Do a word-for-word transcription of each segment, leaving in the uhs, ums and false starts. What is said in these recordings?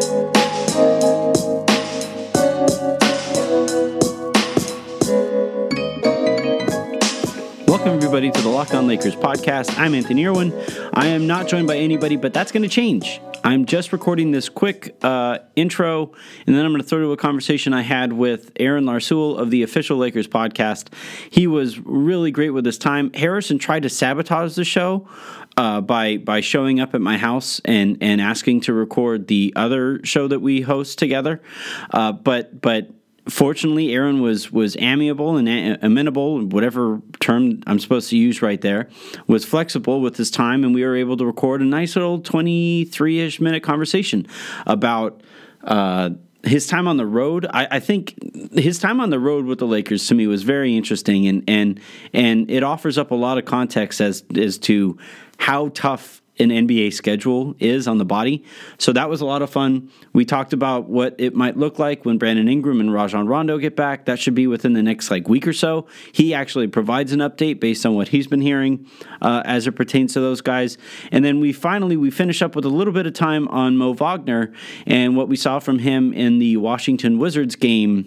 Welcome, everybody, to the Locked On Lakers podcast. I'm Anthony Irwin. I am not joined by anybody, but that's going to change. I'm just recording this quick uh, intro, and then I'm going to throw to a conversation I had with Aaron Larsoul of the Official Lakers podcast. He was really great with his time. Harrison tried to sabotage the show uh, by by showing up at my house and, and asking to record the other show that we host together, uh, but but. Fortunately, Aaron was was amiable and amenable, whatever term I'm supposed to use right there, was flexible with his time, and we were able to record a nice little twenty-three-ish minute conversation about uh, his time on the road. I, I think his time on the road with the Lakers to me was very interesting, and and and it offers up a lot of context as as to how tough an N B A schedule is on the body. So that was a lot of fun. We talked about what it might look like when Brandon Ingram and Rajon Rondo get back. That should be within the next like week or so. He actually provides an update based on what he's been hearing uh, as it pertains to those guys. And then we finally, we finish up with a little bit of time on Mo Wagner and what we saw from him in the Washington Wizards game,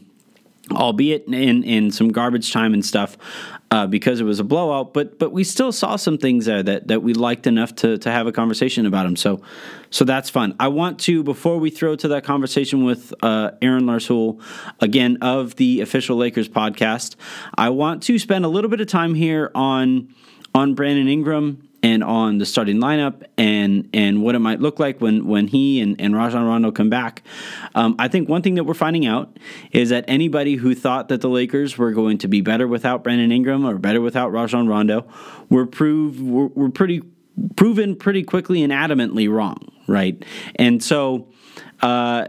albeit in, in some garbage time and stuff, uh, because it was a blowout, but but we still saw some things there that, that we liked enough to to have a conversation about him. So so that's fun. I want to, before we throw to that conversation with uh, Aaron Larsoul, again, of the Official Lakers podcast, I want to spend a little bit of time here on on Brandon Ingram and on the starting lineup and and what it might look like when, when he and, and Rajon Rondo come back. Um, I think one thing that we're finding out is that anybody who thought that the Lakers were going to be better without Brandon Ingram or better without Rajon Rondo were proved were, were pretty proven pretty quickly and adamantly wrong, right? And so uh,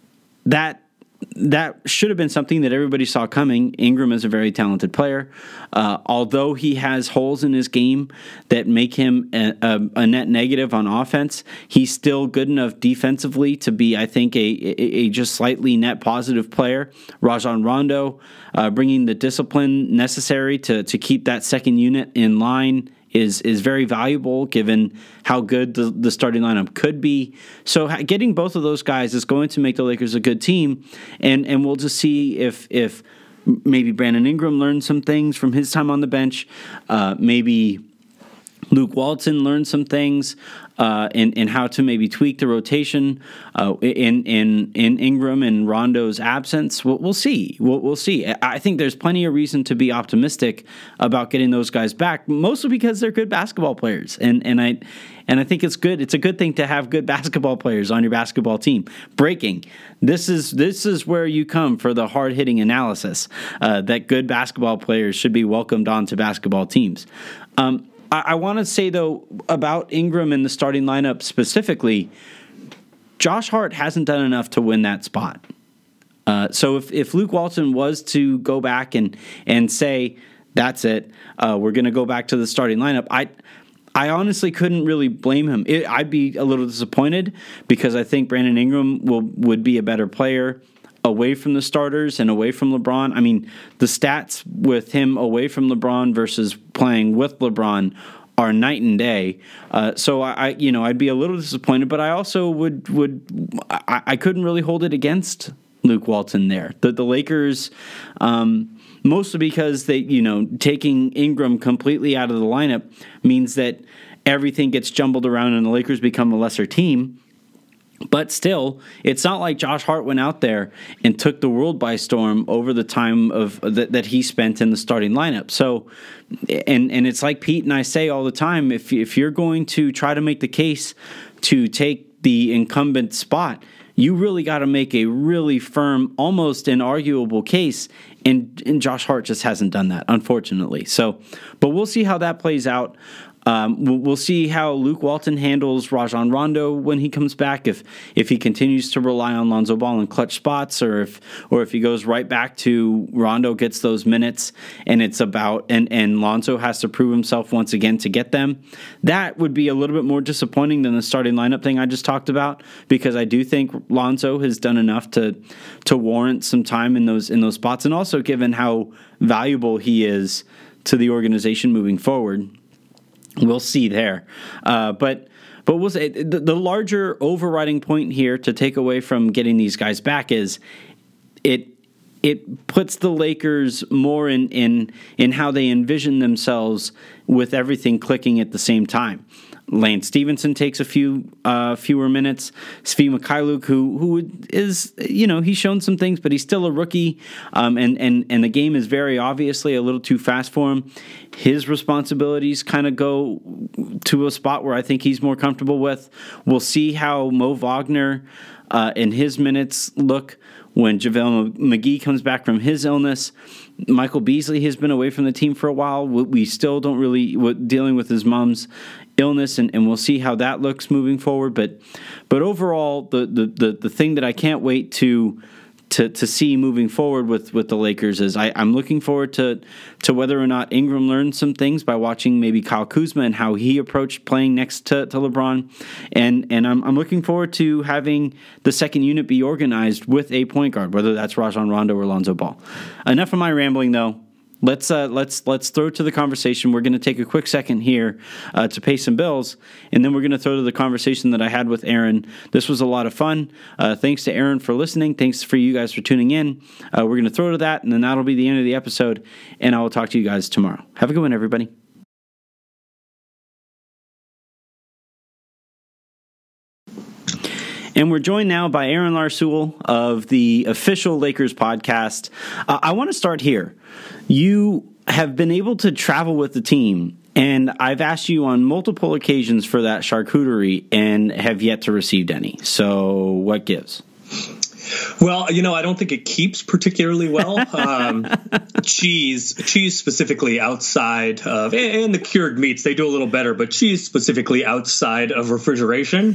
that That should have been something that everybody saw coming. Ingram is a very talented player. Uh, although he has holes in his game that make him a, a, a net negative on offense, he's still good enough defensively to be, I think, a, a, a just slightly net positive player. Rajon Rondo uh, bringing the discipline necessary to, to keep that second unit in line is is very valuable given how good the, the starting lineup could be. So getting both of those guys is going to make the Lakers a good team, and and we'll just see if if maybe Brandon Ingram learned some things from his time on the bench, uh, maybe Luke Walton learned some things uh, in, in how to maybe tweak the rotation uh, in in in Ingram and Rondo's absence. We'll, we'll see. We'll, we'll see. I think there's plenty of reason to be optimistic about getting those guys back, mostly because they're good basketball players, and and I and I think it's good. It's a good thing to have good basketball players on your basketball team. Breaking. This is this is where you come for the hard hitting analysis. Uh, that good basketball players should be welcomed onto basketball teams. Um, I want to say, though, about Ingram and the starting lineup specifically, Josh Hart hasn't done enough to win that spot. Uh, so if, if Luke Walton was to go back and and say, that's it, uh, we're going to go back to the starting lineup, I I honestly couldn't really blame him. It, I'd be a little disappointed because I think Brandon Ingram will would be a better player away from the starters and away from LeBron. I mean, the stats with him away from LeBron versus playing with LeBron are night and day. Uh, so I, I, you know, I'd be a little disappointed, but I also would would I, I couldn't really hold it against Luke Walton there. The the Lakers, um, mostly because they, you know, taking Ingram completely out of the lineup means that everything gets jumbled around and the Lakers become a lesser team. But still, it's not like Josh Hart went out there and took the world by storm over the time of that, that he spent in the starting lineup. So, and and it's like Pete and I say all the time: if if you're going to try to make the case to take the incumbent spot, you really got to make a really firm, almost inarguable case. And, and Josh Hart just hasn't done that, unfortunately. So, but we'll see how that plays out. Um, we'll, we'll see how Luke Walton handles Rajon Rondo when he comes back. If if he continues to rely on Lonzo Ball in clutch spots, or if or if he goes right back to Rondo gets those minutes, and it's about and and Lonzo has to prove himself once again to get them. That would be a little bit more disappointing than the starting lineup thing I just talked about, because I do think Lonzo has done enough to to warrant some time in those in those spots, and also given how valuable he is to the organization moving forward. We'll see there. Uh, but but we'll say the, the larger overriding point here to take away from getting these guys back is it it puts the Lakers more in in in how they envision themselves with everything clicking at the same time. Lance Stevenson takes a few uh, fewer minutes. Svi Mykhailiuk, who who is, you know, he's shown some things, but he's still a rookie, um, and and and the game is very obviously a little too fast for him. His responsibilities kind of go to a spot where I think he's more comfortable with. We'll see how Mo Wagner uh, and his minutes look when JaVale McGee comes back from his illness. Michael Beasley has been away from the team for a while. We still don't really dealing with his mom's illness, and, and we'll see how that looks moving forward. But but overall, the the the, the thing that I can't wait to to to see moving forward with, with the Lakers is I, I'm looking forward to to whether or not Ingram learned some things by watching maybe Kyle Kuzma and how he approached playing next to, to LeBron. And and I'm I'm looking forward to having the second unit be organized with a point guard, whether that's Rajon Rondo or Lonzo Ball. Enough of my rambling, though. Let's uh, let's let's throw to the conversation. We're going to take a quick second here uh, to pay some bills, and then we're going to throw to the conversation that I had with Aaron. This was a lot of fun. Uh, thanks to Aaron for listening. Thanks for you guys for tuning in. Uh, we're going to throw to that, and then that'll be the end of the episode, and I will talk to you guys tomorrow. Have a good one, everybody. And we're joined now by Aaron Larsuel of the official Lakers podcast. Uh, I want to start here. You have been able to travel with the team, and I've asked you on multiple occasions for that charcuterie and have yet to receive any. So what gives? Well, you know, I don't think it keeps particularly well. Um, cheese, cheese specifically outside of, and the cured meats, they do a little better, but cheese specifically outside of refrigeration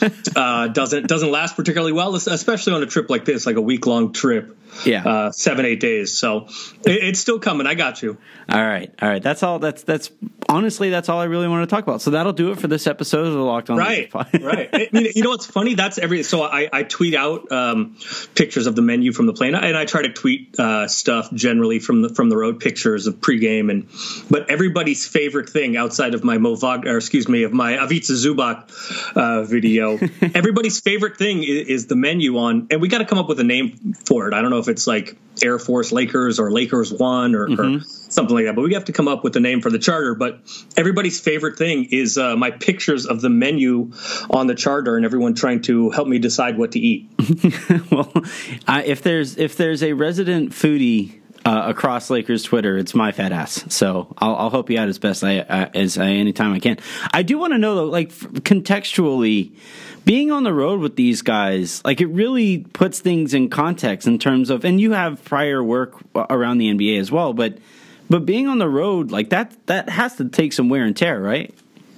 uh, doesn't doesn't last particularly well, especially on a trip like this, like a week long trip. Yeah, uh, seven eight days. So it, it's still coming. I got you. All right, all right. That's all. That's that's honestly that's all I really want to talk about. So that'll do it for this episode of the Locked On. Right, right. I mean, you know what's funny? That's every. So I, I tweet out um, pictures of the menu from the plane, and I try to tweet uh, stuff generally from the from the road, pictures of pregame, and but everybody's favorite thing outside of my Mo Wagner, or excuse me, of my Ivica Zubac uh, video, everybody's favorite thing is, is the menu on, and we got to come up with a name for it. I don't know if it's like Air Force Lakers or Lakers One or, mm-hmm. or something like that, but we have to come up with a name for the charter. But everybody's favorite thing is uh, my pictures of the menu on the charter and everyone trying to help me decide what to eat. Well, I, if there's if there's a resident foodie uh, across Lakers Twitter, it's my fat ass. So I'll, I'll help you out as best I, uh, as I, anytime I can. I do want to know though, like contextually, being on the road with these guys, like it really puts things in context in terms of, and you have prior work around the N B A as well, but but being on the road, like that that has to take some wear and tear, right?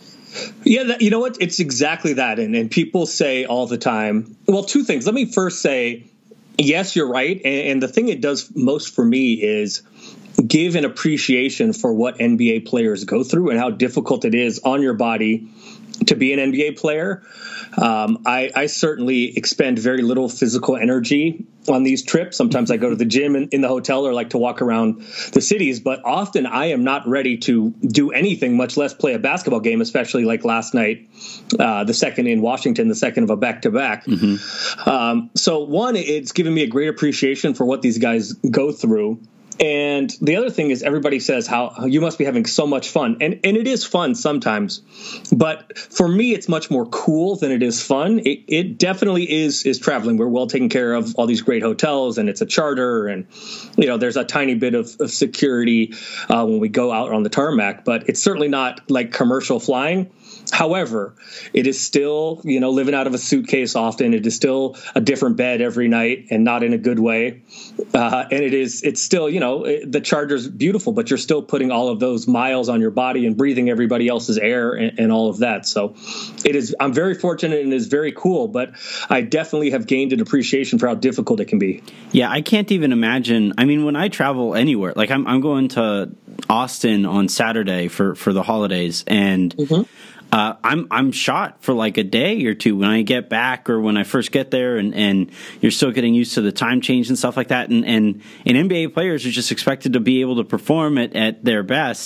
Yeah, that, you know what? It's exactly that. And, and people say all the time, well, two things. Let me first say, yes, you're right. And, and the thing it does most for me is give an appreciation for what N B A players go through and how difficult it is on your body to be an N B A player. Um, I, I certainly expend very little physical energy on these trips. Sometimes I go to the gym in, in the hotel or like to walk around the cities, but often I am not ready to do anything, much less play a basketball game, especially like last night, uh, the second in Washington, the second of a back-to-back. Mm-hmm. Um, so one, it's given me a great appreciation for what these guys go through. And the other thing is everybody says how, how you must be having so much fun. And and it is fun sometimes. But for me, it's much more cool than it is fun. It, it definitely is is traveling. We're well taken care of, all these great hotels, and it's a charter. And, you know, there's a tiny bit of, of security uh, when we go out on the tarmac. But it's certainly not like commercial flying. However, it is still, you know, living out of a suitcase often. It is still a different bed every night and not in a good way. Uh, and it is it's still, you know, it, the charter's beautiful, but you're still putting all of those miles on your body and breathing everybody else's air and, and all of that. So it is I'm very fortunate and it is very cool, but I definitely have gained an appreciation for how difficult it can be. Yeah, I can't even imagine. I mean, when I travel anywhere, like I'm, I'm going to Austin on Saturday for, for the holidays, and mm-hmm. Uh, I'm I'm shot for like a day or two when I get back or when I first get there, and, and you're still getting used to the time change and stuff like that. And, and, and N B A players are just expected to be able to perform at, at their best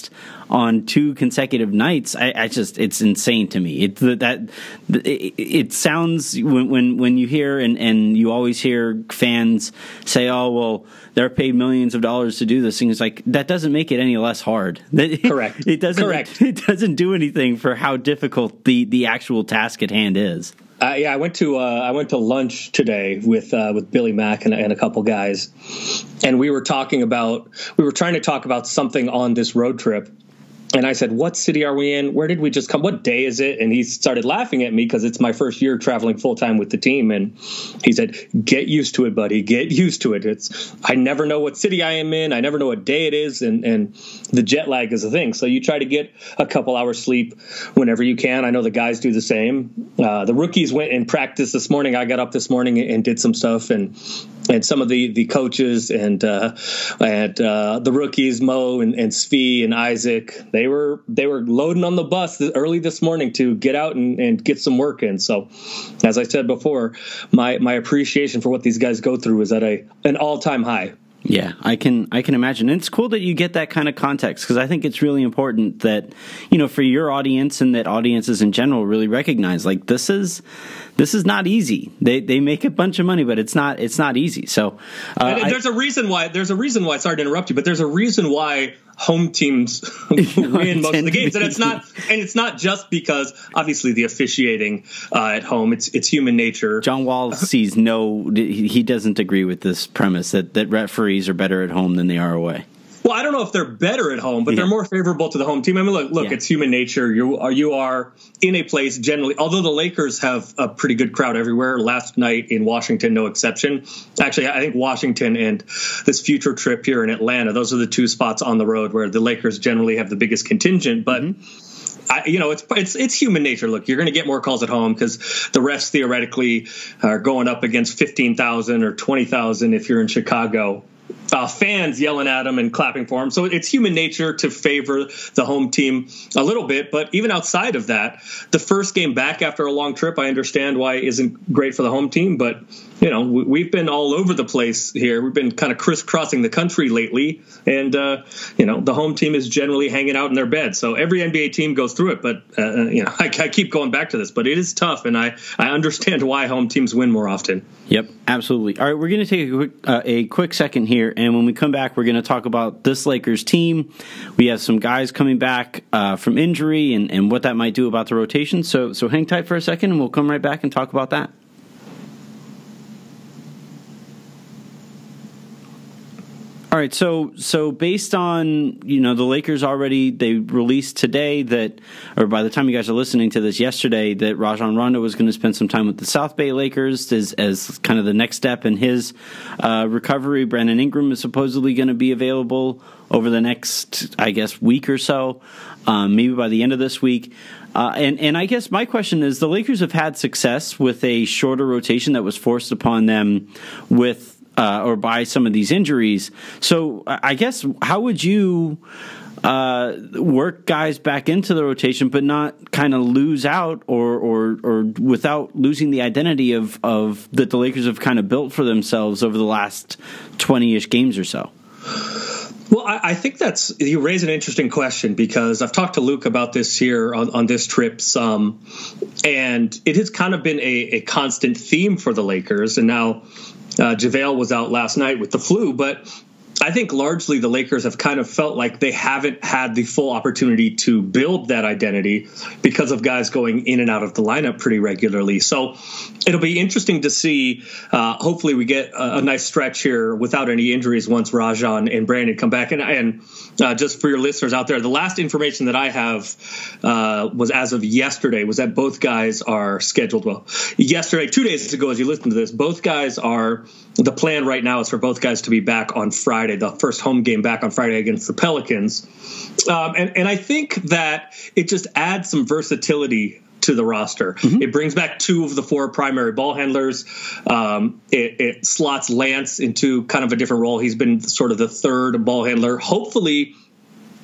on two consecutive nights. I, I just, it's insane to me. It that it, it sounds when when when you hear and and you always hear fans say, "Oh, well, they're paid millions of dollars to do this thing." It's like that doesn't make it any less hard. Correct. It doesn't. Correct. It doesn't do anything for how difficult the the actual task at hand is. Uh, yeah, I went to uh, I went to lunch today with uh, with Billy Mack and, and a couple guys, and we were talking about we were trying to talk about something on this road trip. And I said, "What city are we in? Where did we just come? What day is it?" And he started laughing at me because it's my first year traveling full time with the team. And he said, "Get used to it, buddy. Get used to it. It's I never know what city I am in. I never know what day it is, and and the jet lag is a thing. So you try to get a couple hours sleep whenever you can. I know the guys do the same. Uh, the rookies went and practiced this morning. I got up this morning and did some stuff, and and some of the the coaches and uh, and uh, the rookies, Mo and, and Svi and Isaac, they were they were loading on the bus early this morning to get out and, and get some work in. So, as I said before, my my appreciation for what these guys go through is at a an all time high. Yeah, I can I can imagine. And it's cool that you get that kind of context because I think it's really important that, you know, for your audience and that audiences in general really recognize like this is this is not easy. They they make a bunch of money, but it's not it's not easy. So uh, and there's I, a reason why there's a reason why. Sorry to interrupt you, but there's a reason why home teams win most of the games, and it's not and it's not just because obviously the officiating uh, at home. It's it's human nature. John Wall sees no. He doesn't agree with this premise that that referees are better at home than they are away. Well, I don't know if they're better at home, but yeah. they're more favorable to the home team. I mean, look, look, yeah. It's human nature. You are you are in a place generally. Although the Lakers have a pretty good crowd everywhere. Last night in Washington, no exception. Actually, I think Washington and this future trip here in Atlanta, those are the two spots on the road where the Lakers generally have the biggest contingent. But mm-hmm. I, you know, it's it's it's human nature. Look, you're going to get more calls at home because the refs theoretically are going up against fifteen thousand or twenty thousand if you're in Chicago. Uh, fans yelling at them and clapping for them. So it's human nature to favor the home team a little bit. But even outside of that, the first game back after a long trip, I understand why it isn't great for the home team. But, you know, we, we've been all over the place here. We've been kind of crisscrossing the country lately. And, uh, you know, the home team is generally hanging out in their bed. So every N B A team goes through it. But, uh, you know, I, I keep going back to this. But it is tough. And I, I understand why home teams win more often. Yep, absolutely. All right, we're going to take a quick, uh, a quick second here. And when we come back, we're going to talk about this Lakers team. We have some guys coming back uh, from injury and, and what that might do about the rotation. So, so hang tight for a second, and we'll come right back and talk about that. All right, so so based on, you know, the Lakers already, they released today that, or by the time you guys are listening to this yesterday, that Rajon Rondo was going to spend some time with the South Bay Lakers as, as kind of the next step in his uh, recovery. Brandon Ingram is supposedly going to be available over the next, I guess, week or so, um, maybe by the end of this week. Uh, and, and I guess my question is, the Lakers have had success with a shorter rotation that was forced upon them with Uh, or by some of these injuries. So I guess how would you uh, work guys back into the rotation but not kind of lose out or, or or without losing the identity of, of that the Lakers have kind of built for themselves over the last twenty-ish games or so? Well, I, I think that's you raise an interesting question because I've talked to Luke about this here on, on this trip some, and it has kind of been a, a constant theme for the Lakers. And now Uh, JaVale was out last night with the flu, but I think largely the Lakers have kind of felt like they haven't had the full opportunity to build that identity because of guys going in and out of the lineup pretty regularly. So it'll be interesting to see. Uh, hopefully we get a, a nice stretch here without any injuries once Rajon and Brandon come back. And, and uh, just for your listeners out there, the last information that I have uh, was as of yesterday was that both guys are scheduled. Well, yesterday, two days ago, as you listen to this, both guys are the plan right now is for both guys to be back on Friday, the first home game back on Friday against the Pelicans. Um, and, and I think that it just adds some versatility to the roster. Mm-hmm. It brings back two of the four primary ball handlers. Um, it, it slots Lance into kind of a different role. He's been sort of the third ball handler. Hopefully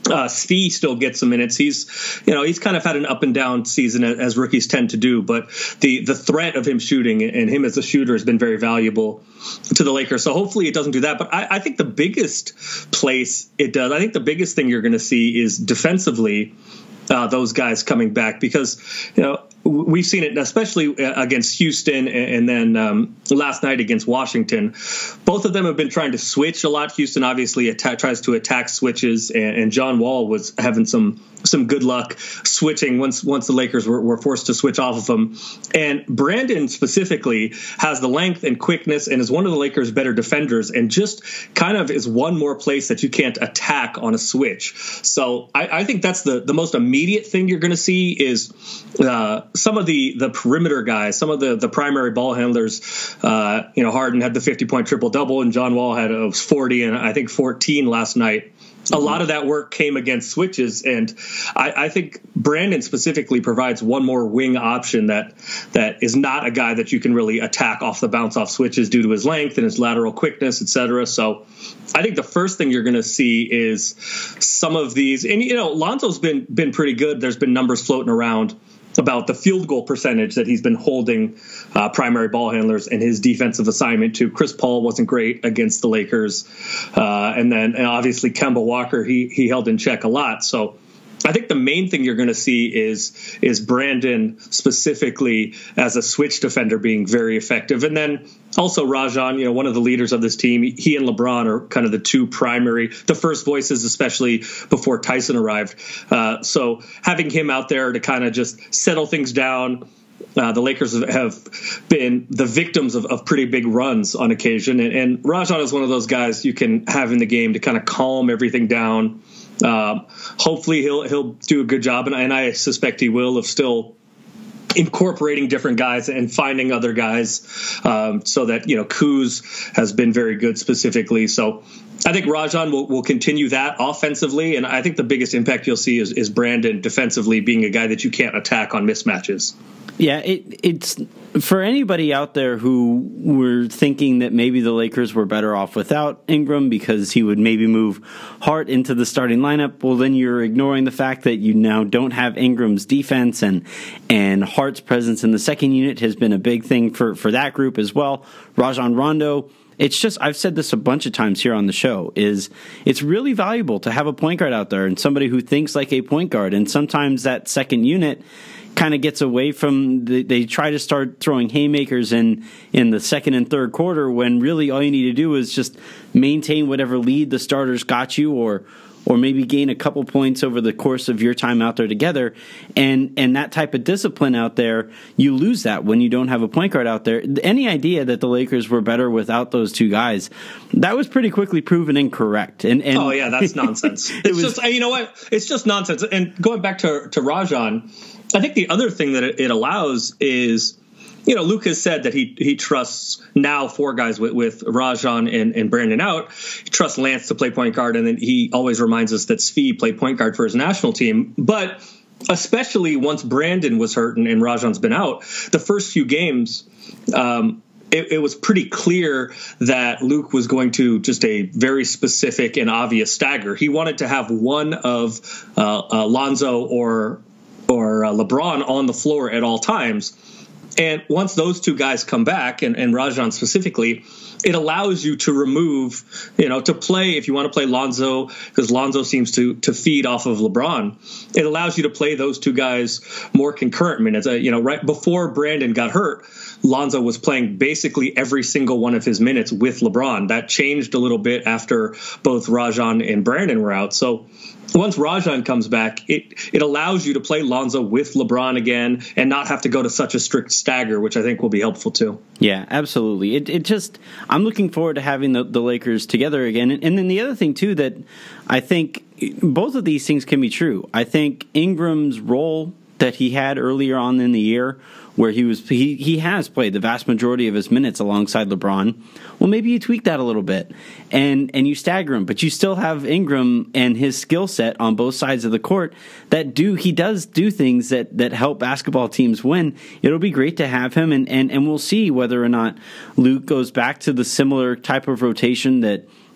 Uh, Svi still gets some minutes. He's, you know, he's kind of had an up and down season as rookies tend to do, but the the threat of him shooting and him as a shooter has been very valuable to the Lakers. So hopefully it doesn't do that. But I, I think the biggest place it does, I think the biggest thing you're going to see is defensively, uh, those guys coming back, because, you know, we've seen it, especially against Houston and then um, last night against Washington. Both of them have been trying to switch a lot. Houston obviously atta- tries to attack switches, and, and John Wall was having some some good luck switching once once the Lakers were, were forced to switch off of him. And Brandon specifically has the length and quickness and is one of the Lakers' better defenders, and just kind of is one more place that you can't attack on a switch. So I, I think that's the, the most immediate thing you're going to see is uh, some of the the perimeter guys, some of the, the primary ball handlers. Uh, you know, Harden had the fifty-point triple-double, and John Wall had a forty and I think fourteen last night. A lot of that work came against switches, and I, I think Brandon specifically provides one more wing option that that is not a guy that you can really attack off the bounce off switches due to his length and his lateral quickness, et cetera. So I think the first thing you're going to see is some of these, and you know, Lonzo's been been pretty good. There's been numbers floating around about the field goal percentage that he's been holding uh, primary ball handlers and his defensive assignment to. Chris Paul wasn't great against the Lakers. Uh, and then and obviously Kemba Walker, he he held in check a lot. So I think the main thing you're going to see is is Brandon specifically as a switch defender being very effective. And then also Rajon, you know, one of the leaders of this team, he and LeBron are kind of the two primary, the first voices, especially before Tyson arrived. Uh, so having him out there to kind of just settle things down. Uh, the Lakers have been the victims of, of pretty big runs on occasion. And, and Rajon is one of those guys you can have in the game to kind of calm everything down. Um, hopefully he'll he'll do a good job, and, and I suspect he will, of still incorporating different guys and finding other guys, um, so that, you know, Kuz has been very good specifically. So I think Rajon will, will continue that offensively, and I think the biggest impact you'll see is, is Brandon defensively being a guy that you can't attack on mismatches. Yeah, it, it's for anybody out there who were thinking that maybe the Lakers were better off without Ingram because he would maybe move Hart into the starting lineup. Well, then you're ignoring the fact that you now don't have Ingram's defense, and and Hart's presence in the second unit has been a big thing for, for that group as well. Rajon Rondo. It's just, I've said this a bunch of times here on the show, is it's really valuable to have a point guard out there and somebody who thinks like a point guard. And sometimes that second unit kind of gets away from, the, they try to start throwing haymakers in, in the second and third quarter when really all you need to do is just maintain whatever lead the starters got you, or or maybe gain a couple points over the course of your time out there together. And and that type of discipline out there, you lose that when you don't have a point guard out there. Any idea that the Lakers were better without those two guys, that was pretty quickly proven incorrect. And, and oh, yeah, that's nonsense. It's it was, just, you know what? It's just nonsense. And going back to, to Rajon, I think the other thing that it allows is, you know, Luke has said that he he trusts now four guys with, with Rajon and, and Brandon out. He trusts Lance to play point guard, and then he always reminds us that Svi played point guard for his national team. But especially once Brandon was hurt and, and Rajon's been out, the first few games, um, it, it was pretty clear that Luke was going to just a very specific and obvious stagger. He wanted to have one of uh, uh, Lonzo or or uh, LeBron on the floor at all times. And once those two guys come back, and, and Rajon specifically, it allows you to remove, you know, to play, if you want to play Lonzo, because Lonzo seems to to feed off of LeBron, it allows you to play those two guys more concurrent minutes. Uh, you know, right before Brandon got hurt, Lonzo was playing basically every single one of his minutes with LeBron. That changed a little bit after both Rajon and Brandon were out. So once Rajon comes back, it it allows you to play Lonzo with LeBron again and not have to go to such a strict stagger, which I think will be helpful too. Yeah, absolutely. It it just, I'm looking forward to having the, the Lakers together again. And, and then the other thing too that I think both of these things can be true. I think Ingram's role that he had earlier on in the year, where he was he, he has played the vast majority of his minutes alongside LeBron. Well, maybe you tweak that a little bit and and you stagger him, but you still have Ingram and his skill set on both sides of the court that do he does do things that, that help basketball teams win. It'll be great to have him, and, and, and we'll see whether or not Luke goes back to the similar type of rotation that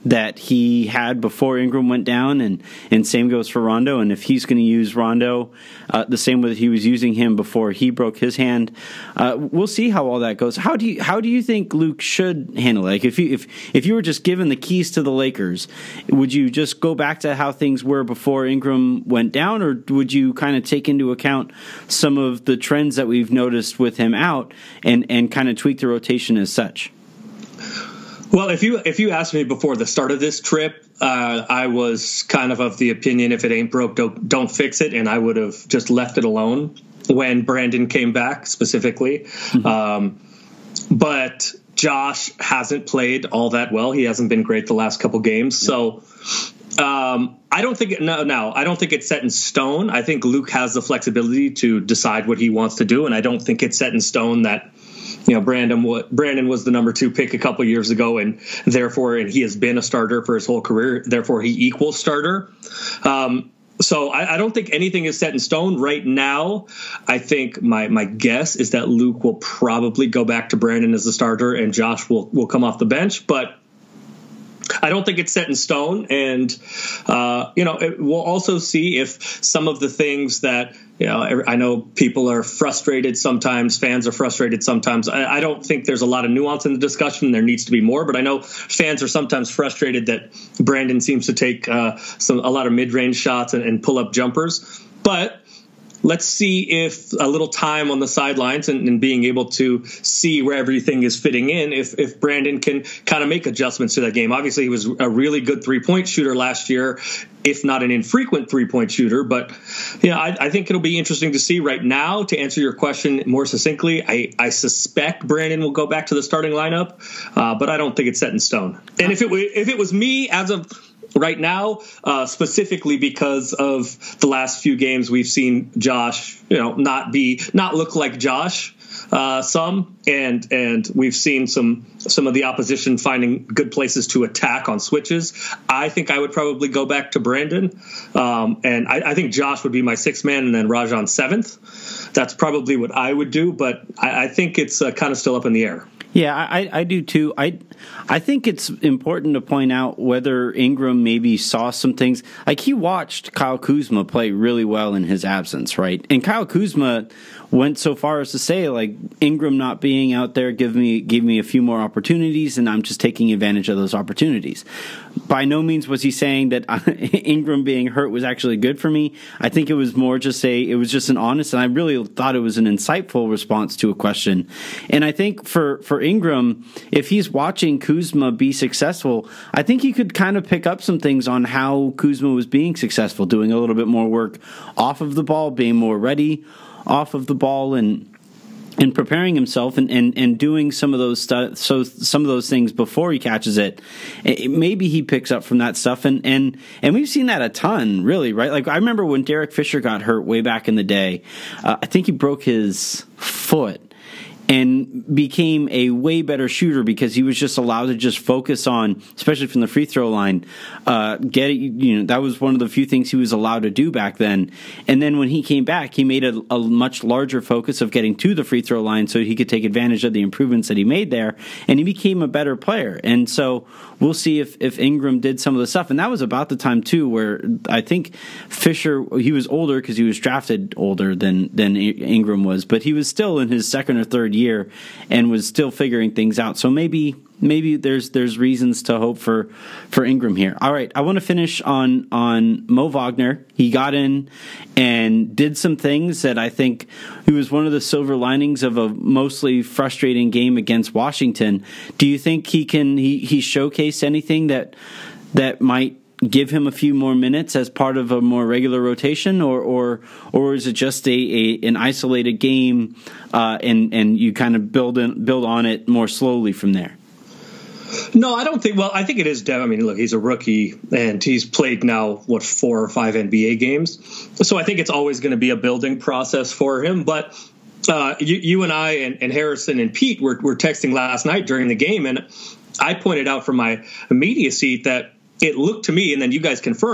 that he had before Ingram went down, and, and same goes for Rondo. And if he's going to use Rondo uh, the same way that he was using him before he broke his hand, uh, we'll see how all that goes. How do you how do you think Luke should handle it? Like if you if if you were just given the keys to the Lakers, would you just go back to how things were before Ingram went down, or would you kind of take into account some of the trends that we've noticed with him out and and kind of tweak the rotation as such? Well, if you if you asked me before the start of this trip, uh, I was kind of of the opinion if it ain't broke, don't, don't fix it, and I would have just left it alone when Brandon came back specifically. Mm-hmm. Um, but Josh hasn't played all that well. He hasn't been great the last couple games. So um, I don't think it, no, no, I don't think it's set in stone. I think Luke has the flexibility to decide what he wants to do, and I don't think it's set in stone that, you know, Brandon, Brandon was the number two pick a couple years ago, and therefore, and he has been a starter for his whole career. Therefore, he equals starter. Um, so I, I don't think anything is set in stone right now. I think my my guess is that Luke will probably go back to Brandon as the starter, and Josh will will come off the bench. But I don't think it's set in stone. And, uh, you know, it, we'll also see if some of the things that, you know, I know people are frustrated sometimes, fans are frustrated sometimes. I, I don't think there's a lot of nuance in the discussion. There needs to be more. But I know fans are sometimes frustrated that Brandon seems to take uh, some a lot of mid-range shots and, and pull up jumpers. But let's see if a little time on the sidelines and, and being able to see where everything is fitting in, if if Brandon can kind of make adjustments to that game. Obviously, he was a really good three-point shooter last year, if not an infrequent three-point shooter. But, you know, I, I think it'll be interesting to see right now. To answer your question more succinctly, I, I suspect Brandon will go back to the starting lineup, uh, but I don't think it's set in stone. And if it if it was me as of right now, uh, specifically because of the last few games, we've seen Josh, you know, not be not look like Josh uh, some, and and we've seen some some of the opposition finding good places to attack on switches. I think I would probably go back to Brandon, um, and I, I think Josh would be my sixth man, and then Rajon seventh. That's probably what I would do, but I, I think it's uh, kind of still up in the air. Yeah, I, I do too. I I think it's important to point out whether Ingram maybe saw some things. Like, he watched Kyle Kuzma play really well in his absence, right? And Kyle Kuzma went so far as to say, like, Ingram not being out there give me gave me a few more opportunities, and I'm just taking advantage of those opportunities. By no means was he saying that Ingram being hurt was actually good for me. I think it was more just a, it was just an honest, and I really thought it was an insightful response to a question. And I think for, for Ingram, if he's watching Kuzma be successful, I think he could kind of pick up some things on how Kuzma was being successful, doing a little bit more work off of the ball, being more ready off of the ball, and and preparing himself and, and, and doing some of those stu- so some of those things before he catches it. it. Maybe he picks up from that stuff, and, and and we've seen that a ton, really, right? Like, I remember when Derek Fisher got hurt way back in the day. Uh, I think he broke his foot and became a way better shooter because he was just allowed to just focus on, especially from the free throw line, uh, get it, you know, that was one of the few things he was allowed to do back then. And then when he came back, he made a, a much larger focus of getting to the free throw line so he could take advantage of the improvements that he made there, and he became a better player. And so we'll see if, if Ingram did some of the stuff. And that was about the time, too, where I think Fisher, he was older because he was drafted older than, than Ingram was, but he was still in his second or third year and was still figuring things out. So maybe maybe there's there's reasons to hope for for Ingram here. All right, I want to finish on on Mo Wagner. He got in and did some things that I think he was one of the silver linings of a mostly frustrating game against Washington. Do you think he can he he showcased anything that that might give him a few more minutes as part of a more regular rotation, or or or is it just a, a an isolated game uh, and and you kind of build in, build on it more slowly from there? No, I don't think. Well, I think it is. I mean, look, he's a rookie and he's played now what four or five N B A games, so I think it's always going to be a building process for him. But uh, you, you and I and, and Harrison and Pete were were texting last night during the game, and I pointed out from my media seat that it looked to me, and then you guys confirmed,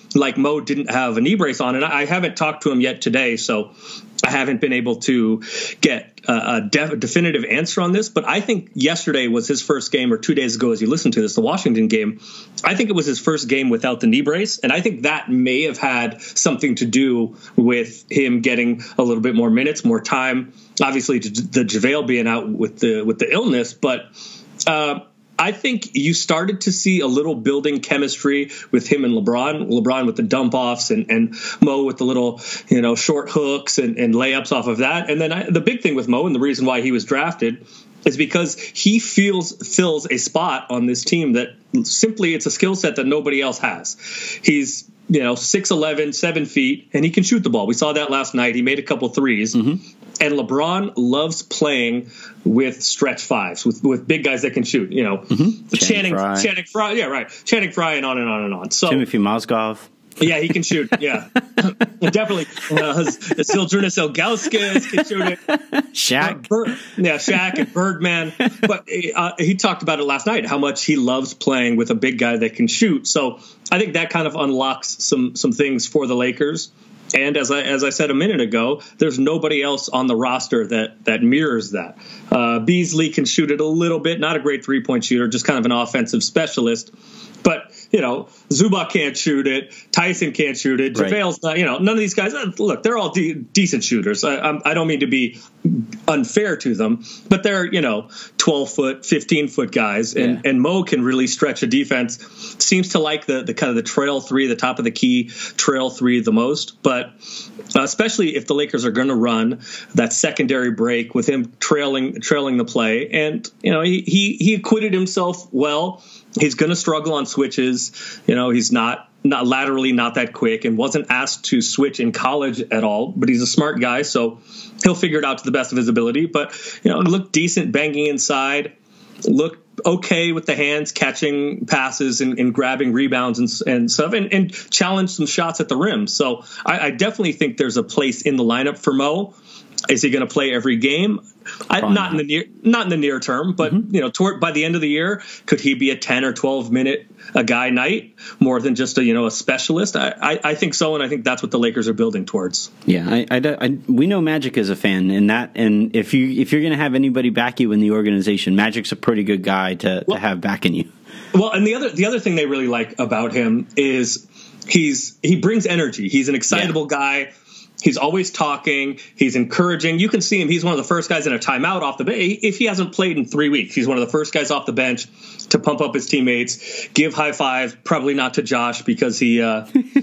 like Mo didn't have a knee brace on, and I haven't talked to him yet today, so I haven't been able to get a, a def- definitive answer on this. But I think yesterday was his first game, or two days ago as you listen to this, the Washington game. I think it was his first game without the knee brace, and I think that may have had something to do with him getting a little bit more minutes, more time. Obviously, the JaVale being out with the with the illness, but uh, I think you started to see a little building chemistry with him and LeBron. LeBron with the dump offs, and, and Mo with the little, you know, short hooks and, and layups off of that. And then I, the big thing with Mo, and the reason why he was drafted, is because he feels fills a spot on this team that simply it's a skill set that nobody else has. He's, you know, six eleven, seven feet, and he can shoot the ball. We saw that last night. He made a couple threes. Mm-hmm. And LeBron loves playing with stretch fives, with, with big guys that can shoot. You know, mm-hmm. Channing, Channing, Channing Frye, yeah, right, Channing Frye, and on and on and on. So Timothy Mozgov. Yeah, he can shoot. Yeah, definitely. Uh, Zydrunas Ilgauskas can shoot it. Shaq. Uh, Bird, yeah, Shaq and Birdman. But uh, he talked about it last night, how much he loves playing with a big guy that can shoot. So I think that kind of unlocks some some things for the Lakers. And as I as I said a minute ago, there's nobody else on the roster that that mirrors that. Uh, Beasley can shoot it a little bit, not a great three-point shooter, just kind of an offensive specialist. But, you know, Zubac can't shoot it. Tyson can't shoot it. Right. JaVale's not, you know, none of these guys, look, they're all de- decent shooters. I, I'm, I don't mean to be unfair to them, but they're, you know, twelve-foot, fifteen-foot guys. And, yeah. and Mo can really stretch a defense. Seems to like the, the kind of the trail three, the top of the key trail three the most. But uh, especially if the Lakers are going to run that secondary break with him trailing trailing the play. And, you know, he, he, he acquitted himself well. He's going to struggle on switches. You know, he's not not laterally not that quick and wasn't asked to switch in college at all. But he's a smart guy, so he'll figure it out to the best of his ability. But, you know, look decent banging inside. Look okay with the hands, catching passes and, and grabbing rebounds and, and stuff, and, and challenge some shots at the rim. So I, I definitely think there's a place in the lineup for Mo. Is he going to play every game? I, not in the near, not in the near term, but mm-hmm. you know, toward by the end of the year, could he be a ten or twelve minute a guy night more than just a you know a specialist? I, I, I think so, and I think that's what the Lakers are building towards. Yeah, I, I, I, we know Magic is a fan, and that, and if you if you're going to have anybody back you in the organization, Magic's a pretty good guy to, well, to have backing you. Well, and the other the other thing they really like about him is he's he brings energy. He's an excitable yeah. guy. He's always talking. He's encouraging. You can see him. He's one of the first guys in a timeout off the bench. If he hasn't played in three weeks, he's one of the first guys off the bench to pump up his teammates, give high fives. Probably not to Josh because he uh,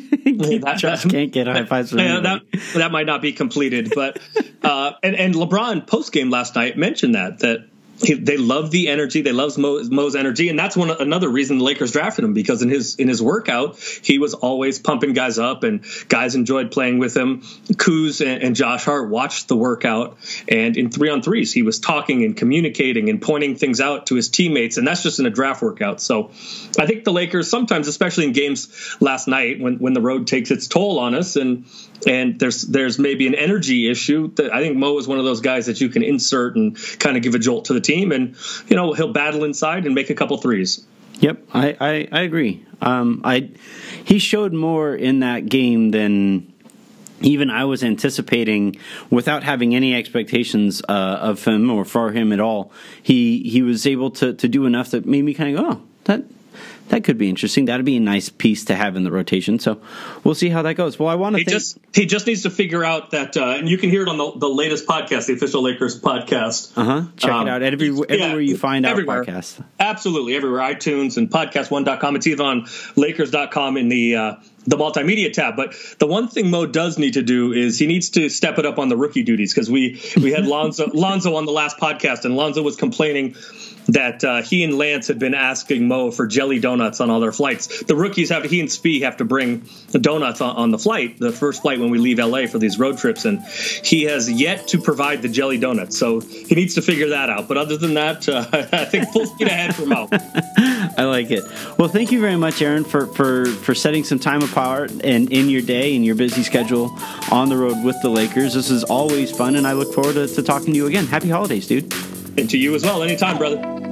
that, Josh that, can't get high fives. From that, that, that might not be completed. But uh, and and LeBron post game last night mentioned that that. He, they love the energy. They love Mo, Mo's energy, and that's one another reason the Lakers drafted him, because in his in his workout he was always pumping guys up, and guys enjoyed playing with him. Kuz and, and Josh Hart watched the workout, and in three on threes he was talking and communicating and pointing things out to his teammates, and that's just in a draft workout. So I think the Lakers sometimes, especially in games last night when when the road takes its toll on us, and and there's there's maybe an energy issue, that I think Mo is one of those guys that you can insert and kind of give a jolt to the team, and you know he'll battle inside and make a couple threes. Yep, I, I, I agree. Um, I he showed more in that game than even I was anticipating, without having any expectations uh, of him or for him at all. He he was able to, to do enough that made me kind of go, oh, that that could be interesting. That'd be a nice piece to have in the rotation. So we'll see how that goes. Well, I want to he think- just he just needs to figure out that, uh, and you can hear it on the, the latest podcast, the Official Lakers podcast. Uh huh. Check um, it out every, everywhere yeah, you find everywhere. Our podcast. Absolutely, everywhere. iTunes and podcast one dot com. It's even on Lakers dot com in the uh, the multimedia tab. But the one thing Mo does need to do is he needs to step it up on the rookie duties, because we we had Lonzo Lonzo on the last podcast, and Lonzo was complaining that uh, he and Lance had been asking Mo for jelly donuts on all their flights. The rookies have to, he and Spee have to bring the donuts on, on the flight, the first flight when we leave L A for these road trips, and he has yet to provide the jelly donuts. So he needs to figure that out. But other than that, uh, I think full speed ahead for Mo. I like it. Well, thank you very much, Aaron, for, for, for setting some time apart and in your day and your busy schedule on the road with the Lakers. This is always fun, and I look forward to, to talking to you again. Happy holidays, dude. And to you as well. Anytime, brother.